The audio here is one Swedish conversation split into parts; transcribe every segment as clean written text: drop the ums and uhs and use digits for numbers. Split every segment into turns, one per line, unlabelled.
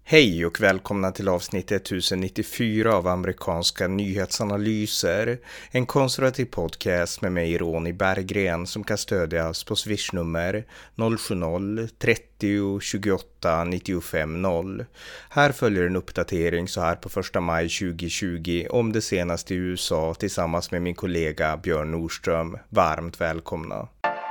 Hej och välkomna till avsnitt 1094 av amerikanska nyhetsanalyser. En konservativ podcast med mig Ronny Berggren som kan stödjas på swishnummer 070-30 28 95 0. Här följer en uppdatering så här på 1 maj 2020 om det senaste i USA tillsammans med min kollega Björn Nordström. Varmt välkomna.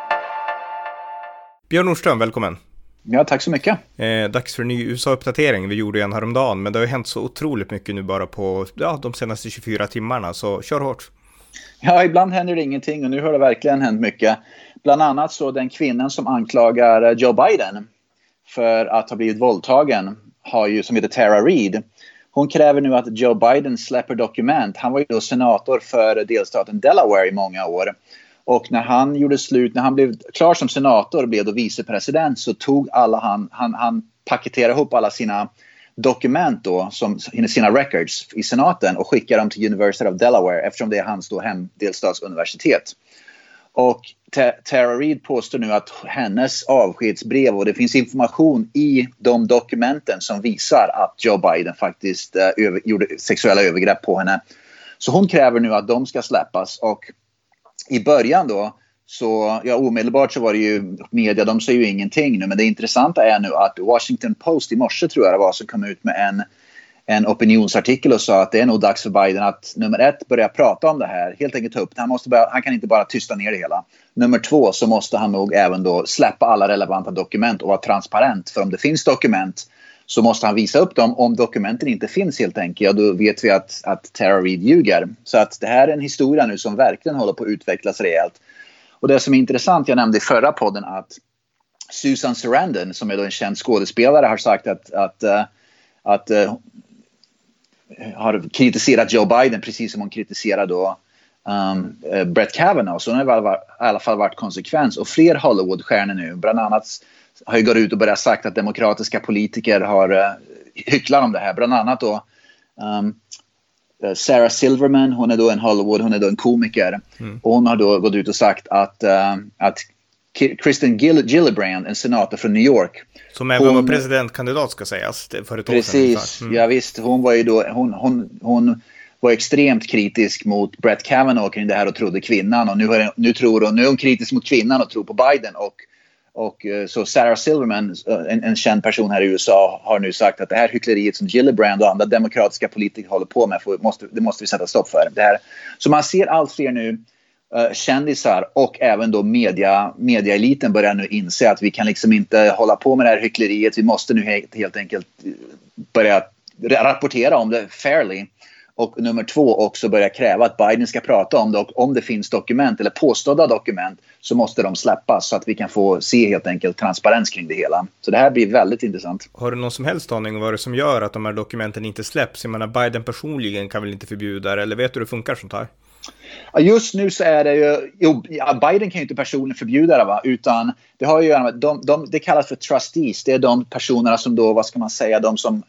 Björn Nordström, välkommen.
Ja, tack så mycket.
Dags för en ny USA-uppdatering. Vi gjorde en häromdagen, men det har ju hänt så otroligt mycket nu bara på de senaste 24 timmarna, så kör hårt.
Ja, ibland händer det ingenting och nu har det verkligen hänt mycket. Bland annat så den kvinnan som anklagar Joe Biden för att ha blivit våldtagen, som heter Tara Reid. Hon kräver nu att Joe Biden släpper dokument. Han var ju då senator för delstaten Delaware i många år. Och när han blev klar som senator och blev då vicepresident, så tog han paketerade ihop alla sina dokument då, sina records i senaten, och skickade dem till University of Delaware eftersom det är hans då hemdelstatsuniversitet. Och Tara Reid påstår nu att hennes avskedsbrev, och det finns information i de dokumenten som visar att Joe Biden faktiskt gjorde sexuella övergrepp på henne. Så hon kräver nu att de ska släppas. Och i början då, så omedelbart så var det ju media, de säger ju ingenting nu. Men det intressanta är nu att Washington Post i morse, tror jag det var, som kom ut med en opinionsartikel och sa att det är nog dags för Biden att nummer 1 börja prata om det här. Helt enkelt ta upp det. Han kan inte bara tysta ner det hela. Nummer 2 så måste han nog även då släppa alla relevanta dokument och vara transparent. För om det finns dokument så måste han visa upp dem. Om dokumenten inte finns helt enkelt, då vet vi att Tara Reid ljuger. Så att det här är en historia nu som verkligen håller på att utvecklas rejält. Och det som är intressant, jag nämnde i förra podden att Susan Sarandon, som är då en känd skådespelare, har sagt att har kritiserat Joe Biden precis som hon kritiserar då Brett Kavanaugh. Så hon har i alla fall varit konsekvens. Och fler Hollywoodstjärnor nu, bland annat, har ju gått ut och börjat sagt att demokratiska politiker har hycklat om det här. Bland annat då Sarah Silverman, hon är då en komiker. Och hon har då gått ut och sagt att Kristen Gillibrand, en senator från New York,
som även var presidentkandidat ska sägas för ett år
precis, ja visst, hon var ju då hon var extremt kritisk mot Brett Kavanaugh kring det här och trodde kvinnan, och nu är hon kritisk mot kvinnan och tror på Biden. Och så Sarah Silverman, en känd person här i USA, har nu sagt att det här hyckleriet som Gillibrand och andra demokratiska politiker håller på med, det måste vi sätta stopp för. Det här. Så man ser allt fler nu kändisar och även då mediaeliten börjar nu inse att vi kan liksom inte hålla på med det här hyckleriet. Vi måste nu helt enkelt börja rapportera om det fairly. Och nummer 2 också börja kräva att Biden ska prata om det, och om det finns dokument eller påstådda dokument så måste de släppas så att vi kan få se helt enkelt transparens kring det hela. Så det här blir väldigt intressant.
Har du någon som helst aning om vad det som gör att de här dokumenten inte släpps? Jag menar, Biden personligen kan väl inte förbjuda det, eller vet du hur det funkar sånt här?
Just nu så är det ju, Biden kan ju inte personligen förbjuda det, va? Utan det har ju det kallas för trustees. Det är de personerna som då, vad ska man säga, de som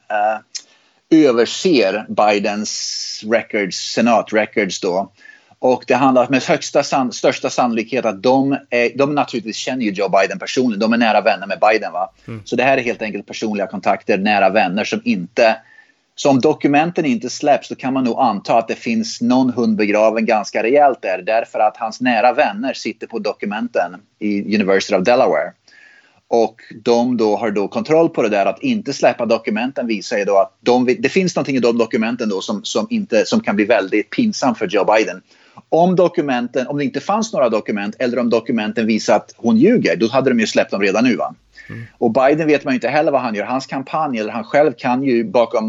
överser Bidens records, senatrecords då. Och det handlar med största sannolikhet att de naturligtvis känner ju Joe Biden personligen. De är nära vänner med Biden, va? Så det här är helt enkelt personliga kontakter, nära vänner som om dokumenten inte släpps, då kan man nog anta att det finns någon hund begraven ganska rejält där. Därför att hans nära vänner sitter på dokumenten i University of Delaware. Och de då har då kontroll på det där, att inte släppa dokumenten visar ju då att det finns någonting i de dokumenten då som kan bli väldigt pinsamt för Joe Biden. Om det inte fanns några dokument, eller om dokumenten visar att hon ljuger, då hade de ju släppt dem redan nu, va? Och Biden vet man ju inte heller vad han gör. Hans kampanj, eller han själv, kan ju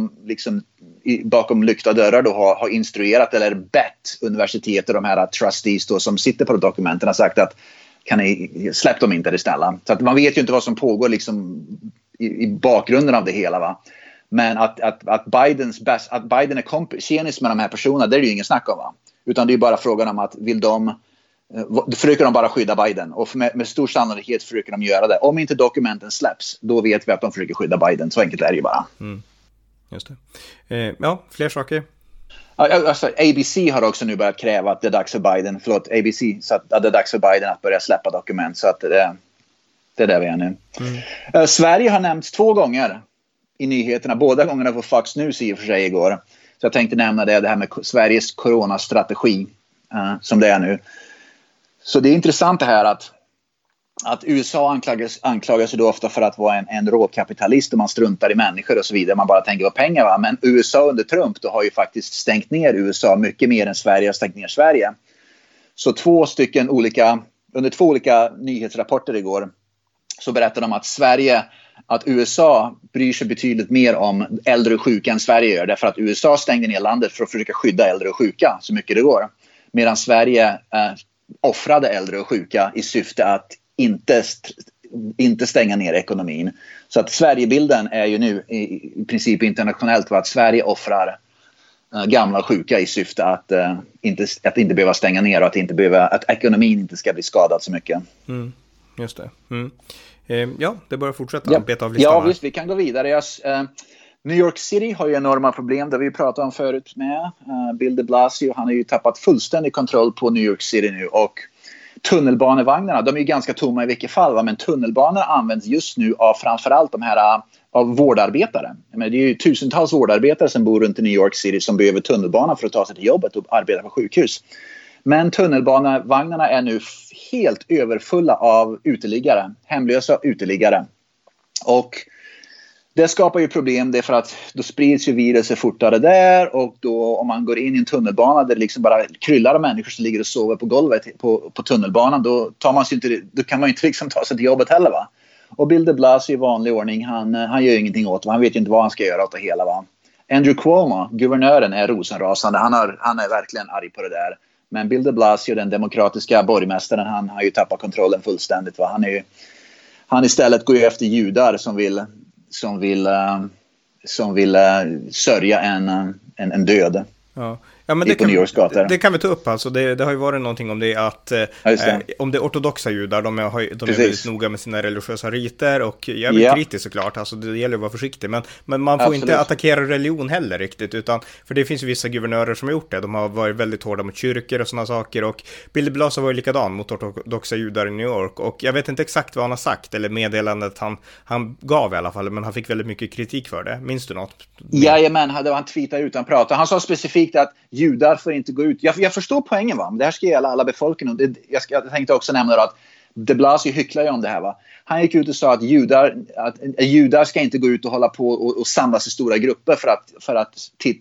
bakom lyckta dörrar då ha instruerat eller bett universitet och de här trustees då, som sitter på dokumenten, har sagt att kan ni släpp dem inte, det snälla. Så att man vet ju inte vad som pågår liksom i bakgrunden av det hela, va. Men att Biden är kompis med de här personerna, det är ju ingen snack om, va. Utan det är ju bara frågan om att försöker de bara skydda Biden, och med stor sannolikhet försöker de göra det. Om inte dokumenten släpps, då vet vi att de försöker skydda Biden. Så enkelt är det ju bara.
Just det. Fler saker.
Alltså, ABC har också nu börjat kräva att det är dags för Biden, så att det är dags för Biden att börja släppa dokument. Så att det är där vi är nu. Sverige har nämnts 2 gånger i nyheterna båda gångerna på Fox News i och för sig igår. Så jag tänkte nämna det här med Sveriges coronastrategi som det är nu. Så det är intressant det här att USA anklagas ju då ofta för att vara en råkapitalist och man struntar i människor och så vidare. Man bara tänker på pengar, va? Men USA under Trump då har ju faktiskt stängt ner USA mycket mer än Sverige har stängt ner Sverige. Så under två olika nyhetsrapporter igår så berättade de att USA bryr sig betydligt mer om äldre och sjuka än Sverige gör. Därför att USA stängde ner landet för att försöka skydda äldre och sjuka så mycket det går. Medan Sverige offrade äldre och sjuka i syfte att inte stänga ner ekonomin. Så att Sverigebilden är ju nu i princip internationellt att Sverige offrar gamla och sjuka i syfte att inte behöva stänga ner och att ekonomin inte ska bli skadad så mycket.
Just det. Ja, det börjar fortsätta beta av listan.
Ja, visst, vi kan gå vidare. New York City har ju enorma problem, det vi pratade om förut med. Bill de Blasio, han har ju tappat fullständig kontroll på New York City nu. Och tunnelbanevagnarna, de är ju ganska tomma i vilket fall. Va? Men tunnelbanorna används just nu av framförallt de här av vårdarbetare. Men det är ju tusentals vårdarbetare som bor runt i New York City som behöver tunnelbanan för att ta sig till jobbet och arbeta på sjukhus. Men tunnelbanevagnarna är nu helt överfulla av uteliggare, hemlösa uteliggare. Och det skapar ju problem, det är för att då sprids ju viruset fortare där, och då om man går in i en tunnelbana där det liksom bara kryllar av människor som ligger och sover på golvet på tunnelbanan, då kan man ju inte liksom ta sig till jobbet heller, va. Och Bill de Blasio i vanlig ordning, han gör ingenting åt det, han vet ju inte vad han ska göra åt det hela, va. Andrew Cuomo, guvernören, är rosenrasande, han är verkligen arg på det där. Men Bill de Blasio, den demokratiska borgmästaren, han har ju tappat kontrollen fullständigt, va. Han istället går ju efter judar som vill sörja en död.
Ja, men det kan vi ta upp alltså. Det har ju varit någonting om det att om det ortodoxa judar, de är väldigt noga med sina religiösa riter, och jag är kritisk såklart, alltså det gäller att vara försiktig, men man får inte attackera religion heller riktigt, utan för det finns ju vissa guvernörer som har gjort det, de har varit väldigt hårda mot kyrkor och sådana saker, och Bill de Blasio var ju likadan mot ortodoxa judar i New York, och jag vet inte exakt vad han har sagt, eller meddelandet han gav i alla fall, men han fick väldigt mycket kritik för det. Minns du något?
Jajamän, han tweetade utan prata. Han sa specifikt att judar får inte gå ut. Jag förstår poängen, va? Det här ska gälla alla befolkningen. Jag tänkte också nämna att de Blasio hycklar ju om det här, va? Han gick ut och sa att judar ska inte gå ut och hålla på och samlas i stora grupper för att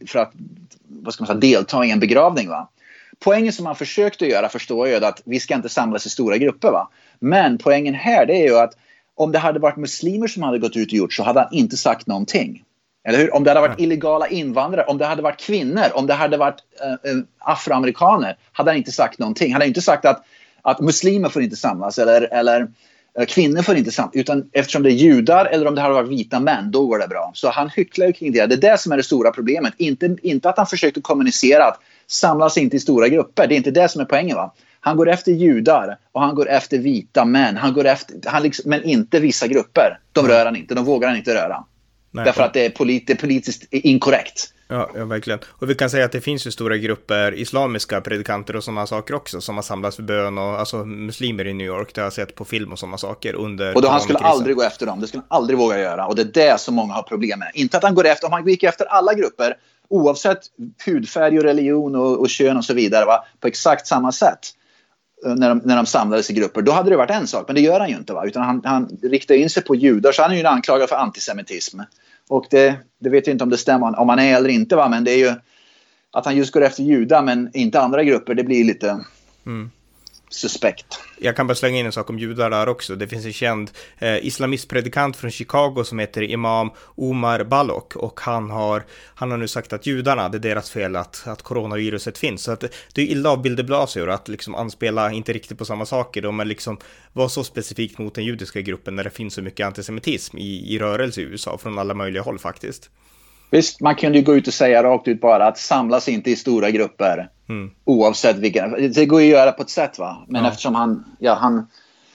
vad ska man säga, delta i en begravning, va? Poängen som han försökte göra, förstår jag, att vi ska inte samlas i stora grupper, va? Men poängen här, det är ju att om det hade varit muslimer som hade gått ut och gjort, så hade han inte sagt någonting. Eller hur? Om det hade varit illegala invandrare, om det hade varit kvinnor, om det hade varit afroamerikaner, hade han inte sagt någonting. Han hade inte sagt att muslimer får inte samlas eller kvinnor får inte samlas, utan eftersom det är judar eller om det hade varit vita män, då går det bra. Så han hycklar ju kring det. Det är det som är det stora problemet. Inte att han försökte kommunicera att samlas inte i stora grupper. Det är inte det som är poängen, va? Han går efter judar och han går efter vita män. Men inte vissa grupper. De rör han inte. De vågar han inte röra. Nej, därför att det är politiskt inkorrekt.
Ja, verkligen. Och vi kan säga att det finns ju stora grupper islamiska predikanter och sådana saker också som har samlats för bön, och alltså muslimer i New York, det har jag sett på film och sådana saker under. Och
då han skulle aldrig gå efter dem, det skulle han aldrig våga göra, och det är det som många har problem med. Inte att han går efter, om han gick efter alla grupper oavsett hudfärg och religion och kön och så vidare, va, på exakt samma sätt när de samlades i grupper, då hade det varit en sak, men det gör han ju inte, va, utan han riktar in sig på judar, så han är ju anklagad för antisemitism. Och det vet jag inte om det stämmer, om han är eller inte, va? Men det är ju att han just går efter judar men inte andra grupper, det blir lite suspekt.
Jag kan bara slänga in en sak om judar där också. Det finns en känd islamistpredikant från Chicago som heter Imam Omar Balok, och han har nu sagt att judarna, det är deras fel att coronaviruset finns. Så att det är illa av Bill de Blasio att liksom anspela inte riktigt på samma saker. De är liksom var så specifikt mot den judiska gruppen när det finns så mycket antisemitism i rörelse i USA från alla möjliga håll faktiskt.
Visst, man kunde ju gå ut och säga rakt ut bara att samlas inte i stora grupper. Oavsett vilken. Det går ju att göra på ett sätt, va? Men eftersom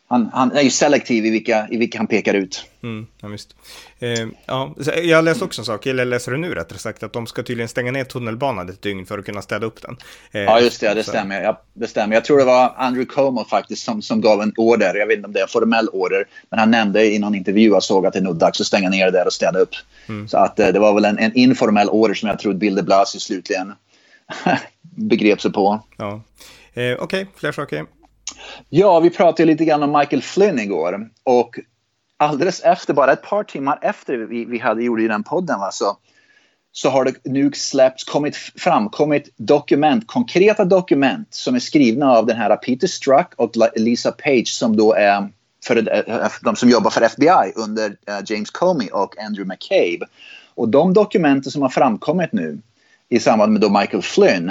han är ju selektiv i vilka han pekar ut.
Ja, visst. Ja, jag läste också en sak, eller läser det nu rättare sagt, att de ska tydligen stänga ner tunnelbanan ett dygn för att kunna städa upp den.
Ja, just det, det stämmer. Jag tror det var Andrew Cuomo faktiskt som gav en order. Jag vet inte om det är en formell order, men han nämnde i någon intervju och såg att det är nog dags att stänga ner det där och städa upp. Så att det var väl en informell order som jag tror Bill de Blasio slutligen begrep sig på.
Ja. Okej, fler saker.
Ja, vi pratade lite grann om Michael Flynn igår. Och alldeles efter, bara ett par timmar efter vi hade gjort i den podden, så har det nu framkommit konkreta dokument som är skrivna av den här Peter Strzok och Lisa Page, som då är de som jobbar för FBI under James Comey och Andrew McCabe. Och de dokumenten som har framkommit nu i samband med då Michael Flynn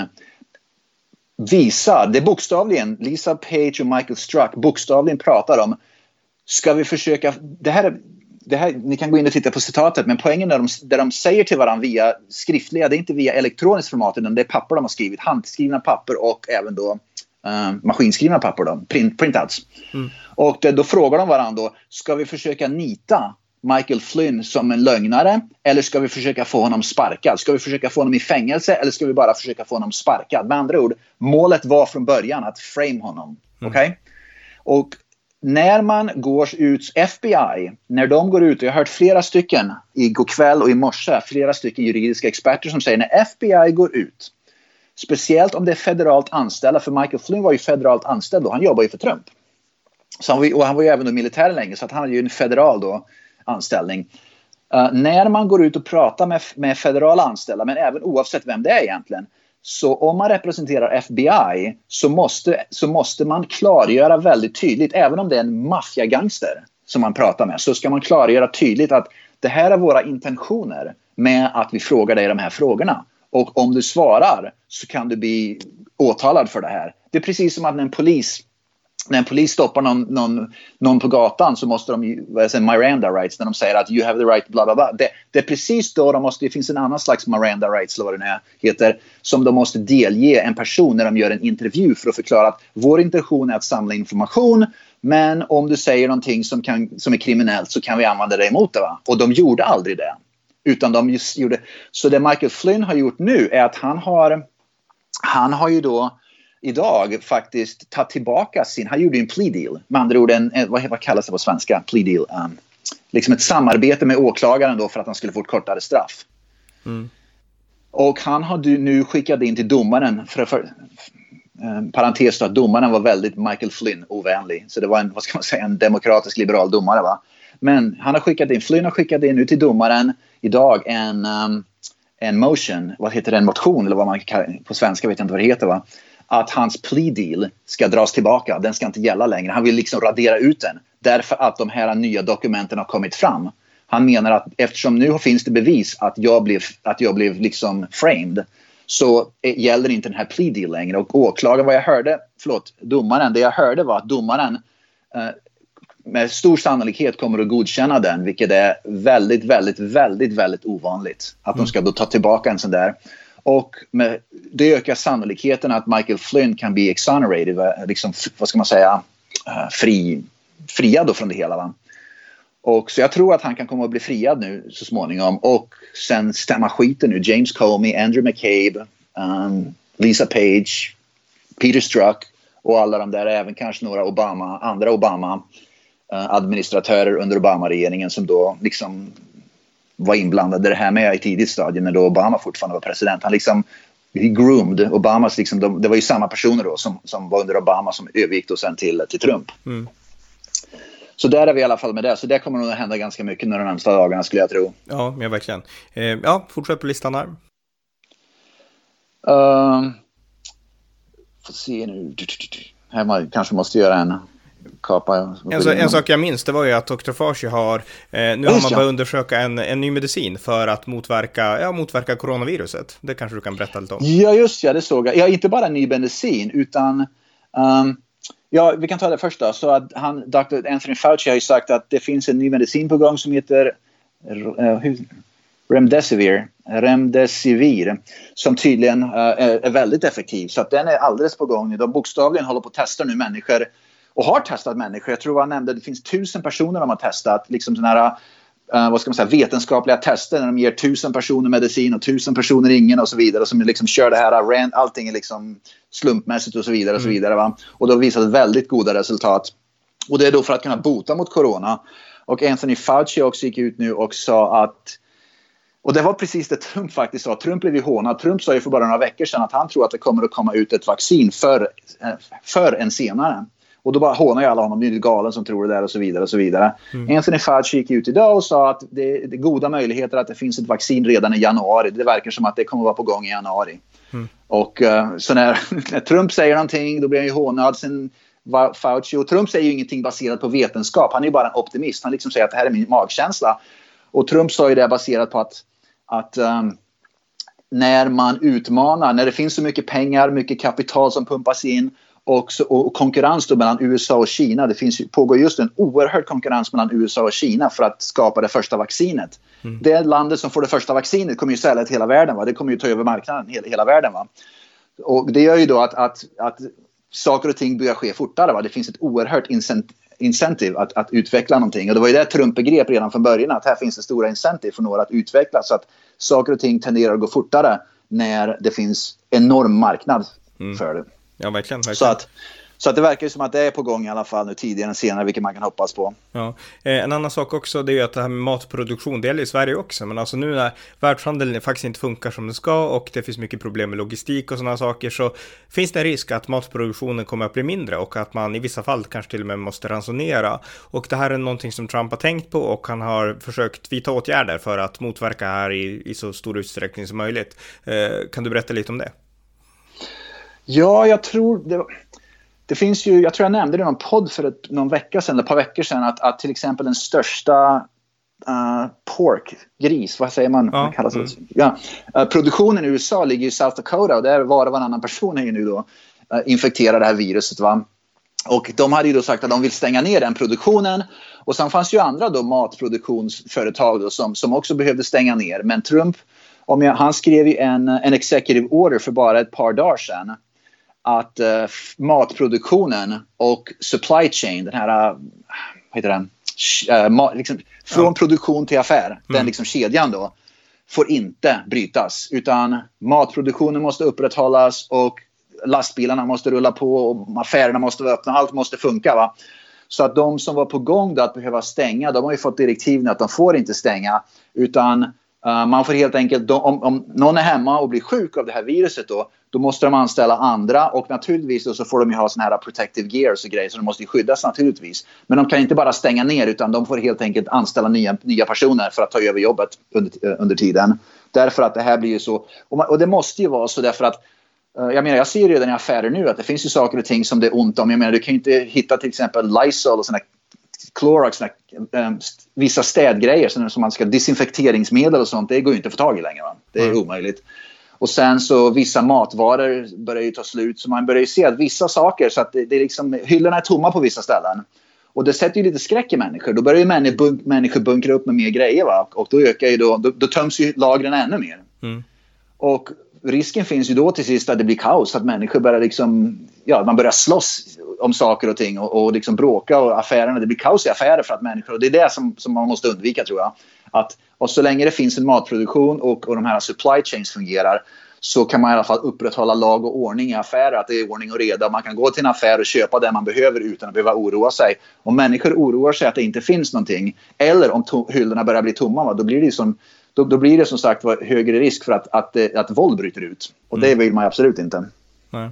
visar, det bokstavligen, Lisa Page och Michael Strzok bokstavligen pratar om, ska vi försöka, det här, ni kan gå in och titta på citatet, men poängen där de säger till varandra via skriftliga, det är inte via elektroniskt format, utan det är papper de har skrivit, handskrivna papper och även då maskinskrivna papper då, printats. Och då frågar de varandra då, ska vi försöka nita Michael Flynn som en lögnare, eller ska vi försöka få honom sparkad? Ska vi försöka få honom i fängelse, eller ska vi bara försöka få honom sparkad? Med andra ord, målet var från början att frame honom. Okej? Och när man går ut, FBI, när de går ut, och jag har hört flera stycken igår kväll och i morse, flera stycken juridiska experter som säger, när FBI går ut, speciellt om det är federalt anställda, för Michael Flynn var ju federalt anställd och han jobbar ju för Trump. Så han var ju även då militär länge, så att han hade ju en federal då anställning. När man går ut och pratar med federala anställda, men även oavsett vem det är egentligen, så om man representerar FBI så måste man klargöra väldigt tydligt, även om det är en maffiagangster som man pratar med, så ska man klargöra tydligt att det här är våra intentioner med att vi frågar dig de här frågorna. Och om du svarar så kan du bli åtalad för det här. Det är precis som att när en polis stoppar någon på gatan, så måste de ju Miranda rights, när de säger att you have the right bla bla bla. Det är precis då det finns en annan slags Miranda rights, eller vad det heter, som de måste delge en person när de gör en intervju, för att förklara att vår intention är att samla information, men om du säger någonting som är kriminellt så kan vi använda det emot det, va? Och de gjorde aldrig det, utan de just gjorde. Så det Michael Flynn har gjort nu är att han har ju då idag faktiskt tagit tillbaka han gjorde en plea deal, med andra ord vad kallas det på svenska, plea deal, liksom ett samarbete med åklagaren då för att han skulle få ett kortare straff. Och han har nu skickat in till domaren för parentes då, att domaren var väldigt Michael Flynn ovänlig, så det var en demokratisk liberal domare, va? Men Flynn har skickat in nu till domaren idag en motion, vad heter det, en motion, eller vad man kallar på svenska, vet jag inte vad det heter, va? Att hans plea deal ska dras tillbaka. Den ska inte gälla längre. Han vill liksom radera ut den, därför att de här nya dokumenten har kommit fram. Han menar att eftersom nu finns det bevis att jag blev liksom framed, så gäller inte den här plea deal längre. Och domaren, det jag hörde var att domaren med stor sannolikhet kommer att godkänna den, vilket är väldigt, väldigt, väldigt, väldigt ovanligt. Att de ska då ta tillbaka en sån där. Och det ökar sannolikheten att Michael Flynn kan bli exonerated, liksom, vad ska man säga, friad då från det hela, va? Och så jag tror att han kan komma att bli friad nu så småningom, och sen stämma skiten nu James Comey, Andrew McCabe, Lisa Page, Peter Strzok och alla de där, även kanske några andra Obama administratörer under Obama-regeringen som då liksom var inblandade i det här med i tidigt stadie, när då Obama fortfarande var president. Han liksom groomed Obamas, liksom, det var ju samma personer då som var under Obama som övergick då sen till Trump. Så där är vi i alla fall med det. Så det kommer nog att hända ganska mycket de närmsta dagarna, skulle jag tro.
Ja, verkligen. Ja, fortsätt på listan här.
Får se nu. Här man kanske måste göra en kapa.
En sak jag minns, det var ju att Dr. Fauci har nu har man börjat undersöka en ny medicin för att motverka coronaviruset. Det kanske du kan berätta lite om.
Ja, just det såg jag. Ja, inte bara en ny medicin, utan vi kan ta det först då. Så att Dr. Anthony Fauci har ju sagt att det finns en ny medicin på gång som heter Remdesivir, som tydligen är väldigt effektiv. Så att den är alldeles på gång nu. De bokstavligen håller på att testa nu människor. och har testat människor. Jag tror han nämnde det finns 1000 personer de har testat. Liksom sådana här vad ska man säga, vetenskapliga tester när de ger 1000 personer medicin och 1000 personer ingen och så vidare. Som liksom kör det här, allting är liksom slumpmässigt och så vidare. Och så vidare, va? Och då visar det väldigt goda resultat. Och det är då för att kunna bota mot corona. Och Anthony Fauci också gick ut nu och sa att, och det var precis det Trump faktiskt sa. Trump blev ju hånad. Trump sa ju för bara några veckor sedan att han tror att det kommer att komma ut ett vaccin för än senare. Och då bara hånar ju alla honom, nu är det galen som tror det där och så vidare och så vidare. Anthony Fauci gick ut idag och sa att det är goda möjligheter att det finns ett vaccin redan i januari. Det verkar som att det kommer att vara på gång i januari. Och så när Trump säger någonting, då blir han ju hånad. Sen Fauci, och Trump säger ju ingenting baserat på vetenskap. Han är ju bara en optimist. Han liksom säger att det här är min magkänsla. Och Trump sa ju det baserat på att när man utmanar, när det finns så mycket pengar, mycket kapital som pumpas in och konkurrens då mellan USA och Kina. Pågår just en oerhörd konkurrens mellan USA och Kina för att skapa det första vaccinet. Det landet som får det första vaccinet kommer ju sälja till hela världen. Va? Det kommer ju ta över marknaden hela världen. Va? Och det gör ju då att saker och ting börjar ske fortare. Va? Det finns ett oerhört incentive att utveckla någonting. Och det var ju det Trump begrep redan från början, att här finns det stora incentive för några att utveckla så att saker och ting tenderar att gå fortare när det finns enorm marknad för det.
Ja, verkligen.
Så att det verkar ju som att det är på gång i alla fall nu tidigare än senare, vilket man kan hoppas på.
Ja. En annan sak också, det är ju att det här med matproduktion, det gäller i Sverige också. Men alltså nu när världshandeln faktiskt inte funkar som den ska och det finns mycket problem med logistik och sådana saker, så finns det en risk att matproduktionen kommer att bli mindre och att man i vissa fall kanske till och med måste ransonera. Och det här är någonting som Trump har tänkt på och han har försökt vidta åtgärder för att motverka det här i så stor utsträckning som möjligt. Kan du berätta lite om det?
Ja, jag tror det finns ju, jag tror jag nämnde det i någon podd för någon vecka sedan, eller ett par veckor sedan, att till exempel den största gris, vad säger man?
Ja.
Kallas det? Ja. Produktionen i USA ligger i South Dakota och där var det varannan person är ju nu då infekterad det här viruset, va? Och de hade ju då sagt att de vill stänga ner den produktionen. Och sen fanns ju andra då matproduktionsföretag då, som också behövde stänga ner. Men Trump, han skrev ju en executive order för bara ett par dagar sedan att matproduktionen och supply chain, den här, vad heter den? Liksom, från produktion till affär, den liksom kedjan då, får inte brytas. Utan matproduktionen måste upprätthållas och lastbilarna måste rulla på och affärerna måste vara öppna, allt måste funka, va? Så att de som var på gång då att behöva stänga, de har ju fått direktiven att de får inte stänga, utan man får helt enkelt, om någon är hemma och blir sjuk av det här viruset då måste de anställa andra, och naturligtvis då så får de ju ha såna här protective gears och grejer, så de måste ju skyddas naturligtvis. Men de kan inte bara stänga ner, utan de får helt enkelt anställa nya personer för att ta över jobbet under tiden. Därför att det här blir ju så, och det måste ju vara så, därför att jag menar, jag ser ju redan i affärer nu att det finns ju saker och ting som det är ont om. Jag menar, du kan ju inte hitta till exempel Lysol och såna Clorox, vissa städgrejer som man ska, desinfekteringsmedel och sånt, det går ju inte att få tag i längre, va? Det är omöjligt. Och sen så vissa matvaror börjar ju ta slut, så man börjar ju se att vissa saker, så att det är liksom, hyllorna är tomma på vissa ställen. Och det sätter ju lite skräck i människor. Då börjar ju människor bunkra upp med mer grejer, va? Och då ökar ju då töms ju lagren ännu mer. Och risken finns ju då till sist att det blir kaos, att människor börjar liksom, man börjar slåss om saker och ting och liksom bråka, och affärerna, det blir kaos i affärer för att människor, och det är det som man måste undvika, tror jag. Och så länge det finns en matproduktion och de här supply chains fungerar, så kan man i alla fall upprätthålla lag och ordning i affärer, att det är ordning och reda. Man kan gå till en affär och köpa det man behöver utan att behöva oroa sig. Om människor oroar sig att det inte finns någonting, eller om hyllorna börjar bli tomma, va, då blir det som sagt högre risk för att våld bryter ut. Och det vill man absolut inte.
Nej.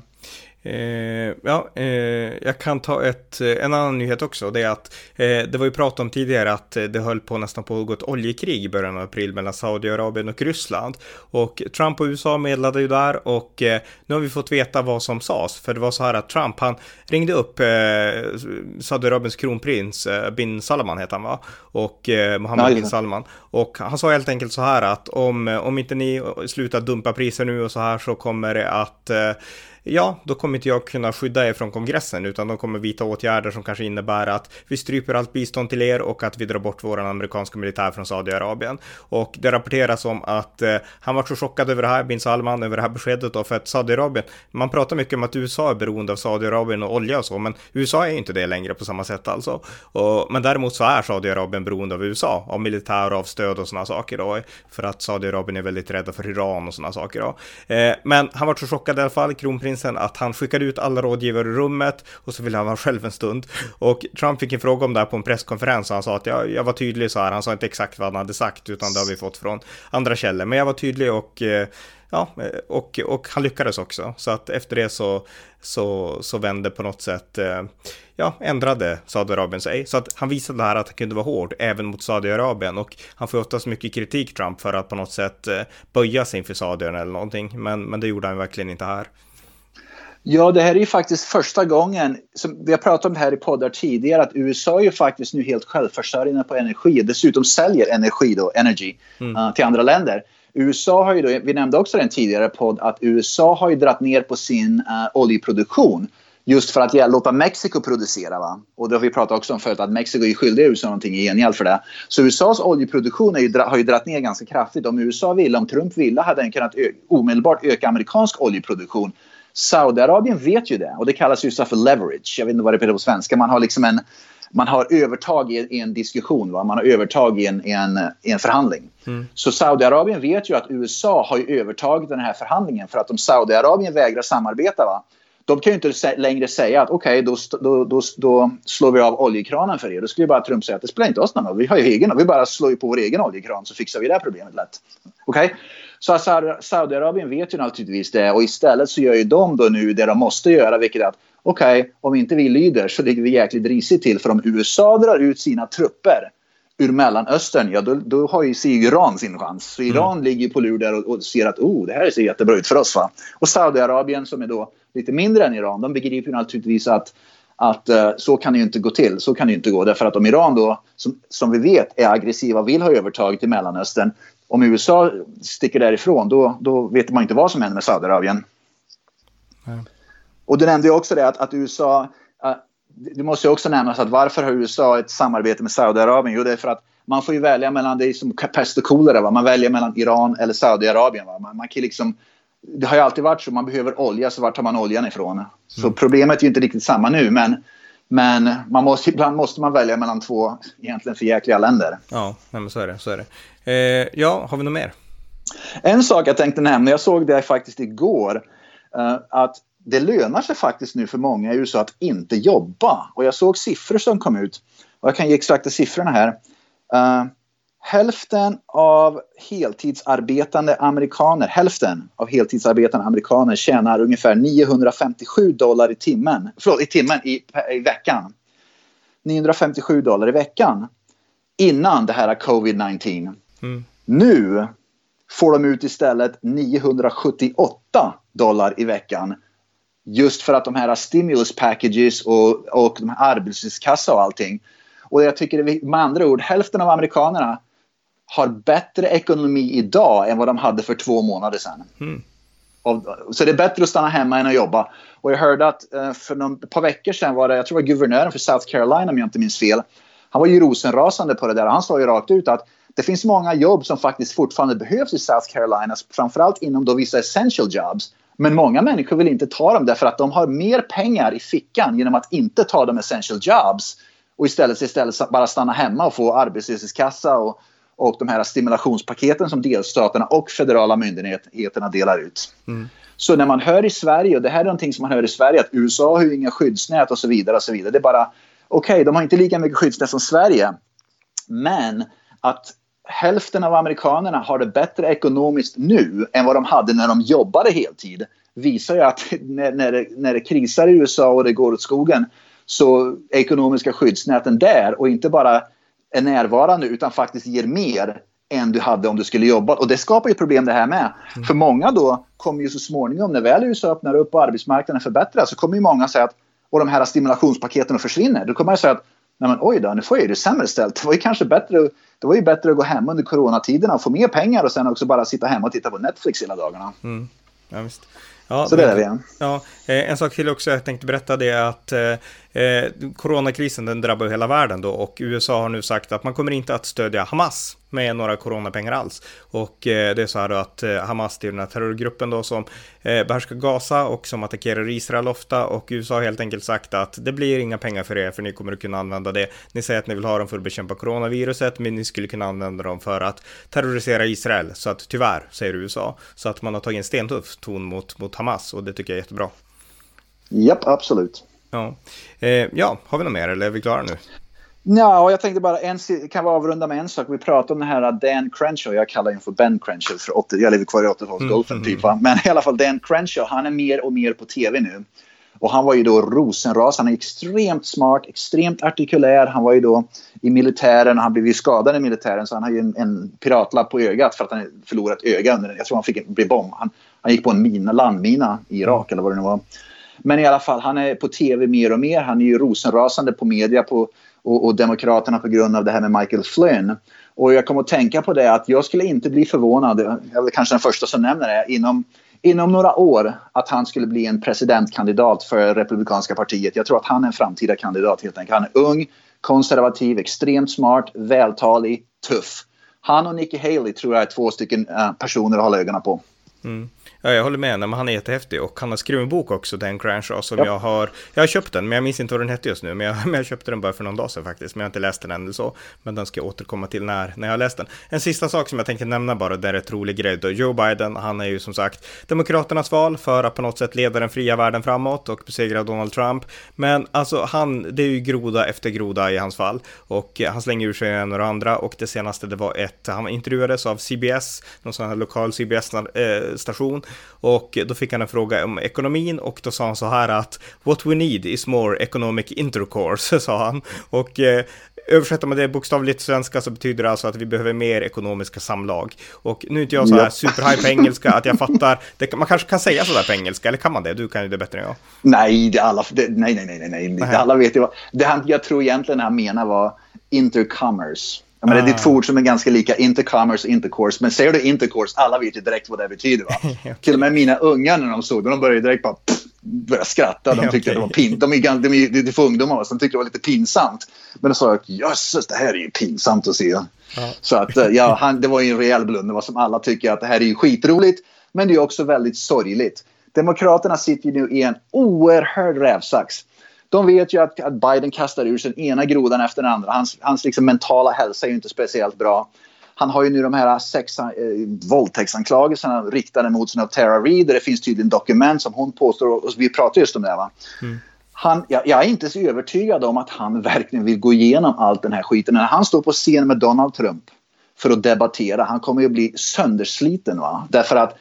Jag kan ta en annan nyhet också. Det är att det var ju prat om tidigare att det höll på nästan på att gå ett oljekrig i början av april mellan Saudiarabien och Ryssland. Och Trump och USA medlade ju där, och nu har vi fått veta vad som sades. För det var så här att Trump, han ringde upp Saudiarabiens kronprins bin Salman heter han, va? Och Mohammed bin Salman. Och han sa helt enkelt så här att om inte ni slutar dumpa priser nu och så här, så kommer det att ja, då kommer inte jag kunna skydda er från kongressen, utan de kommer vidta åtgärder som kanske innebär att vi stryper allt bistånd till er och att vi drar bort vår amerikanska militär från Saudiarabien. Och det rapporteras om att han var så chockad över det här, bin Salman, över det här beskedet då, för att Saudiarabien, man pratar mycket om att USA är beroende av Saudiarabien och olja och så, men USA är inte det längre på samma sätt alltså. Men däremot så är Saudiarabien beroende av USA, av militär och av stöd och sådana saker då, för att Saudiarabien är väldigt rädda för Iran och sådana saker då. Men han var så chockad i alla fall, kronprinsen, att han skickade ut alla rådgivare i rummet och så ville han vara själv en stund. Och Trump fick en fråga om det här på en presskonferens och han sa att jag var tydlig så här. Han sa inte exakt vad han hade sagt, utan det har vi fått från andra källor. Men jag var tydlig och han lyckades också. Så att efter det så vände på något sätt, ändrade Saudiarabien sig. Så att han visade här att han kunde vara hård även mot Saudiarabien, och han får oftast mycket kritik, Trump, för att på något sätt böja sig inför Saudien eller någonting. Men det gjorde han verkligen inte här.
Ja, det här är ju faktiskt första gången, som vi har pratat om det här i poddar tidigare, att USA är ju faktiskt nu helt självförsörjande på energi. Dessutom säljer energy till andra länder. USA har ju då, vi nämnde också den tidigare podd, att USA har ju dratt ner på sin oljeproduktion just för att låta Mexiko producera, va? Och det har vi pratat också om förut, att Mexiko är skyldiga USA någonting i gengäld för det. Så USAs oljeproduktion har ju dratt ner ganska kraftigt. Om Trump ville, hade den kunnat omedelbart öka amerikansk oljeproduktion. Saudiarabien vet ju det, och det kallas ju så för leverage. Jag vet inte vad det betyder på svenska. Man har liksom man har övertag i en diskussion, va? Man har övertag i en förhandling. Så Saudiarabien vet ju att USA har ju övertagit den här förhandlingen, för att om Saudiarabien vägrar samarbeta, va? De kan ju inte längre säga att okej, då slår vi av oljekranen för er. Då skulle ju bara Trump säga att det spelar inte oss någon roll. Vi har ju egen, och vi bara slår ju på vår egen oljekran så fixar vi det här problemet lätt. Okej? Så Saudiarabien vet ju naturligtvis det, och istället så gör ju de då nu det de måste göra, vilket är att om inte vi lyder så ligger vi jäkligt risigt till, för om USA drar ut sina trupper ur Mellanöstern, då har ju Iran sin chans. Så Iran ligger på lur där och ser att det här ser jättebra ut för oss, va? Och Saudiarabien, som är då lite mindre än Iran, de begriper ju naturligtvis att så kan det ju inte gå till. Så kan det ju inte gå, därför att om Iran då, som vi vet är aggressiva, vill ha övertaget i Mellanöstern, om USA sticker därifrån, då vet man inte vad som händer med Saudiarabien. Och du nämnde ju också det att USA, det måste ju också nämnas att varför har USA ett samarbete med Saudiarabien? Jo, det är för att man får ju välja mellan, det är som pest och kolera, va? Man väljer mellan Iran eller Saudiarabien, va? Man kan liksom, det har ju alltid varit så, man behöver olja, så vart tar man oljan ifrån? Så problemet är ju inte riktigt samma nu, men ibland måste man välja mellan två egentligen förjäkliga länder.
Ja, men så är det. Har vi något mer?
En sak jag tänkte nämna, jag såg det faktiskt igår, att det lönar sig faktiskt nu för många i USA att inte jobba. Och jag såg siffror som kom ut, och jag kan ge exakta siffrorna här. Hälften av heltidsarbetande amerikaner tjänar ungefär $957 i timmen. I veckan. $957 i veckan. Innan det här covid-19. Nu får de ut istället $978 i veckan. Just för att de här stimulus packages och de här arbetslöshetskassa och allting. Och jag tycker, med andra ord, hälften av amerikanerna har bättre ekonomi idag än vad de hade för 2 månader sedan. Så det är bättre att stanna hemma än att jobba. Och jag hörde att för ett par veckor sedan var det, jag tror det var guvernören för South Carolina, om jag inte minns fel. Han var ju rosenrasande på det där. Han sa ju rakt ut att det finns många jobb som faktiskt fortfarande behövs i South Carolina, framförallt inom då vissa essential jobs. Men många människor vill inte ta dem därför att de har mer pengar i fickan genom att inte ta de essential jobs, och istället bara stanna hemma och få arbetslöshetskassa och de här stimulationspaketen som delstaterna och federala myndigheterna delar ut. Så när man hör i Sverige, och det här är någonting som man hör i Sverige, att USA har ju inga skyddsnät och så vidare. Det är bara, de har inte lika mycket skyddsnät som Sverige. Men att hälften av amerikanerna har det bättre ekonomiskt nu än vad de hade när de jobbade heltid, visar ju att när det krisar i USA och det går åt skogen, så ekonomiska skyddsnäten där, och inte bara är närvarande utan faktiskt ger mer än du hade om du skulle jobba. Och det skapar ju problem det här med. För många då kommer ju så småningom, när väl USA öppnar upp och arbetsmarknaden förbättras, så kommer ju många säga att, och de här stimulationspaketen försvinner, då kommer man säga att nej men oj då, nu får jag det sämre ställt. Det var ju bättre att gå hem under coronatiderna och få mer pengar och sen också bara sitta hemma och titta på Netflix hela dagarna.
Ja, visst. Ja,
så det är det.
Ja, en sak till också jag tänkte berätta det är att coronakrisen den drabbar hela världen då, och USA har nu sagt att man kommer inte att stödja Hamas med några coronapengar alls. Och det är så här då att Hamas är den här terrorgruppen då som behärskar Gaza och som attackerar Israel ofta, och USA har helt enkelt sagt att det blir inga pengar för er för ni kommer att kunna använda det. Ni säger att ni vill ha dem för att bekämpa coronaviruset, men ni skulle kunna använda dem för att terrorisera Israel, så att tyvärr, säger USA, så att man har tagit en stentuff ton mot Hamas, och det tycker jag är jättebra.
Japp, absolut.
Ja. Ja, har vi något mer eller är vi klara nu?
Ja, och jag tänkte bara kan vi avrunda med en sak. Vi pratade om den här Dan Crenshaw. Jag kallar honom för Ben Crenshaw för jag lever kvar i 80-talsgolfen typ. Men i alla fall Dan Crenshaw, han är mer och mer på tv nu. Och han var ju då rosenras. Han är extremt smart, extremt artikulär. Han var ju då i militären och han blev ju skadad i militären. Så han har ju en piratlapp på ögat för att han förlorat öga. Jag tror han fick en bomb. Han gick på en landmina i Irak eller vad det nu var. Men i alla fall, han är på tv mer och mer. Han är ju rosenrasande på media och demokraterna på grund av det här med Michael Flynn. Och jag kommer att tänka på det att jag skulle inte bli förvånad, jag är kanske den första som nämner det, inom några år att han skulle bli en presidentkandidat för Republikanska partiet. Jag tror att han är en framtida kandidat helt enkelt. Han är ung, konservativ, extremt smart, vältalig, tuff. Han och Nikki Haley tror jag är 2 stycken personer att hålla ögonen på.
Mm. Ja, jag håller med, men han är jättehäftig och han har skrivit en bok också, Dan Crenshaw, som jag har köpt den, men jag minns inte vad den hette just nu, men jag köpte den bara för någon dag sedan faktiskt, men jag har inte läst den än eller så, men den ska jag återkomma till när jag har läst den. En sista sak som jag tänkte nämna bara, det är ett rolig grej då. Joe Biden, han är ju som sagt demokraternas val för att på något sätt leda den fria världen framåt och besegra Donald Trump, men alltså det är ju groda efter groda i hans fall, och han slänger ur sig en och andra, och det senaste det var han intervjuades av CBS, någon sån här lokal CBS-station, och då fick han en fråga om ekonomin, och då sa han så här att what we need is more economic intercourse, sa han. Och översätter man det bokstavligt svenska så betyder det alltså att vi behöver mer ekonomiska samlag. Och nu är inte jag så här superhigh på engelska att jag fattar, man kanske kan säga sådär på engelska, eller kan man det? Du kan ju det bättre än jag.
Nej, nej. Alla vet ju vad. Jag tror egentligen han menar var intercommerce. Men det är ett två ord som är ganska lika, intercommerce och intercourse. Men säger du intercourse, alla vet ju direkt vad det betyder, va? Okay. Till och med mina ungar när de såg det, de började direkt bara började skratta. De tyckte att det var pinsamt. De är för ungdomar, så de tyckte det var lite pinsamt. Men då sa jag, jösses, det här är ju pinsamt att se. Ja. Så att det var ju en rejäl blunder, vad som alla tycker att det här är ju skitroligt. Men det är också väldigt sorgligt. Demokraterna sitter ju nu i en oerhörd rävsax. De vet ju att Biden kastar ur sig den ena grodan efter den andra. Hans liksom mentala hälsa är ju inte speciellt bra. Han har ju nu de här 6 våldtäktsanklagelserna riktade mot sig av Tara Reid. Det finns tydligen dokument som hon påstår, och vi pratar just om det, va? Jag är inte så övertygad om att han verkligen vill gå igenom allt den här skiten. När han står på scen med Donald Trump för att debattera, han kommer ju bli söndersliten, va? Därför att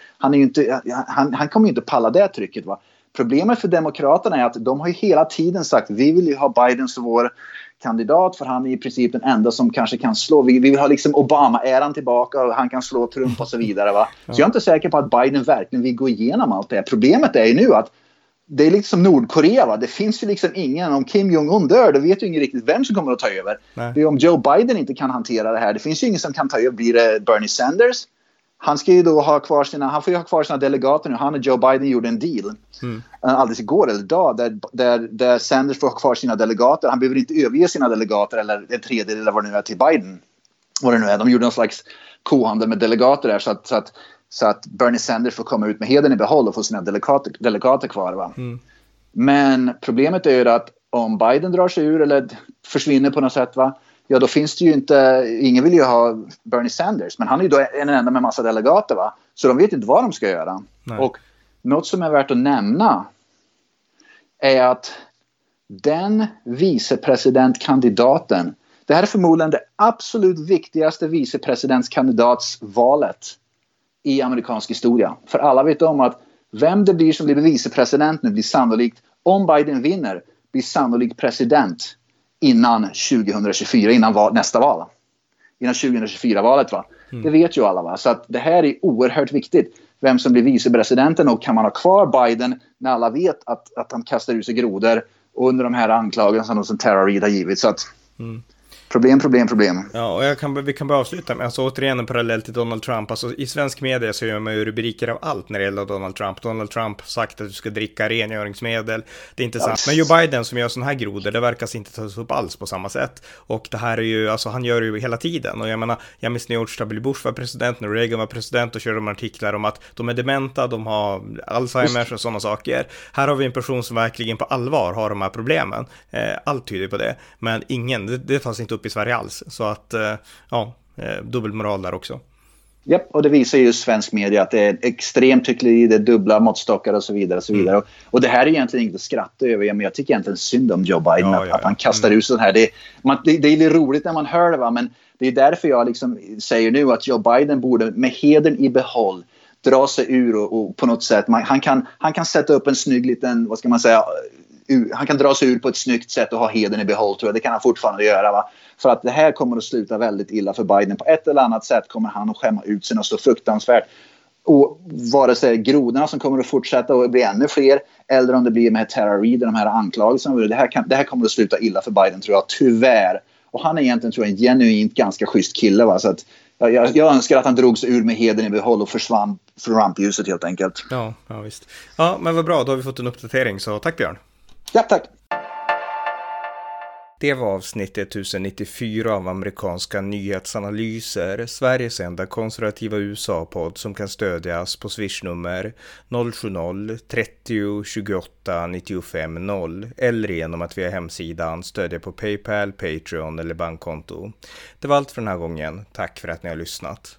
han kommer ju inte palla det trycket, va? Problemet för demokraterna är att de har ju hela tiden sagt vi vill ju ha Biden som vår kandidat, för han är i princip den enda som kanske kan slå. Vi vill ha liksom Obama-äran tillbaka och han kan slå Trump och så vidare, va? Så jag är inte säker på att Biden verkligen vill gå igenom allt det här. Problemet är ju nu att det är liksom Nordkorea, va? Det finns ju liksom ingen, om Kim Jong-Un dör, då vet ju ingen riktigt vem som kommer att ta över. Det är om Joe Biden inte kan hantera det här. Det finns ju ingen som kan ta över. Blir det Bernie Sanders? Han ska ju då han får ju ha kvar sina delegater nu. Han och Joe Biden gjorde en deal alldeles igår eller idag där Sanders får ha kvar sina delegater. Han behöver inte överge sina delegater eller en tredjedel eller vad det nu är till Biden. Vad det nu är. De gjorde någon slags kohandel med delegater där så att Bernie Sanders får komma ut med heden i behåll och få sina delegater kvar, va? Men problemet är ju att om Biden drar sig ur eller försvinner på något sätt, va? Ja, då finns det ju inte, ingen vill ju ha Bernie Sanders, men han är ju då en enda med massa delegater, va? Så de vet inte vad de ska göra. Nej. Och något som är värt att nämna är att den vicepresidentkandidaten, det här är förmodligen det absolut viktigaste vicepresidentskandidatsvalet i amerikansk historia. För alla vet om att vem det blir som blir vicepresident nu blir sannolikt, om Biden vinner, blir sannolikt president innan 2024, innan nästa val. Innan 2024-valet, va? Det vet ju alla, va? Så att det här är oerhört viktigt. Vem som blir vicepresidenten, och kan man ha kvar Biden när alla vet att han kastar ut sig grodor under de här anklagelserna som Tara Reid har givit. Så att Problem.
Ja, och vi kan bara avsluta med, alltså återigen en parallell till Donald Trump. Alltså i svensk media så gör man ju rubriker av allt när det gäller Donald Trump. Donald Trump har sagt att du ska dricka rengöringsmedel. Det är inte sant. Men Joe Biden som gör sån här grodor, det verkar inte tas upp alls på samma sätt. Och det här är ju, alltså han gör det ju hela tiden. Och jag menar, jag minns när George W. Bush var president, när Reagan var president och körde de artiklar om att de är dementa, de har Alzheimers och sådana saker. Här har vi en person som verkligen på allvar har de här problemen. Allt tyder på det. Men det tas inte upp i Sverige alls. Så att, dubbelmoral där också.
Japp, och det visar ju svensk media att det är extremt hyckleri, det är dubbla måttstockar och så vidare. Och så vidare. Och det här är egentligen inte att skratta över, men jag tycker egentligen synd om Joe Biden att han kastar ut sån här. Det är lite roligt när man hör det, va? Men det är därför jag liksom säger nu att Joe Biden borde med hedern i behåll dra sig ur och på något sätt, han kan sätta upp en snygg liten, vad ska man säga, han kan dra sig ur på ett snyggt sätt och ha hedern i behåll, tror jag. Det kan han fortfarande göra, va? För att det här kommer att sluta väldigt illa för Biden. På ett eller annat sätt kommer han att skämma ut sig och så fruktansvärt. Och vare sig grodorna som kommer att fortsätta och bli ännu fler, eller om det blir med Tara Reid och de här anklagelserna, det här kommer att sluta illa för Biden, tror jag, tyvärr. Och han är egentligen, tror jag, en genuint ganska schysst kille, va? Så att jag önskar att han drog sig ur med hedern i behåll och försvann från rampljuset helt enkelt.
Ja, visst. Ja, men vad bra, då har vi fått en uppdatering, så tack Björn.
Ja, tack.
Det var avsnitt 1094 av amerikanska nyhetsanalyser, Sveriges enda konservativa USA-podd som kan stödjas på swishnummer 070-30 28 95 0 eller genom att via hemsidan stödja på PayPal, Patreon eller bankkonto. Det var allt för den här gången. Tack för att ni har lyssnat.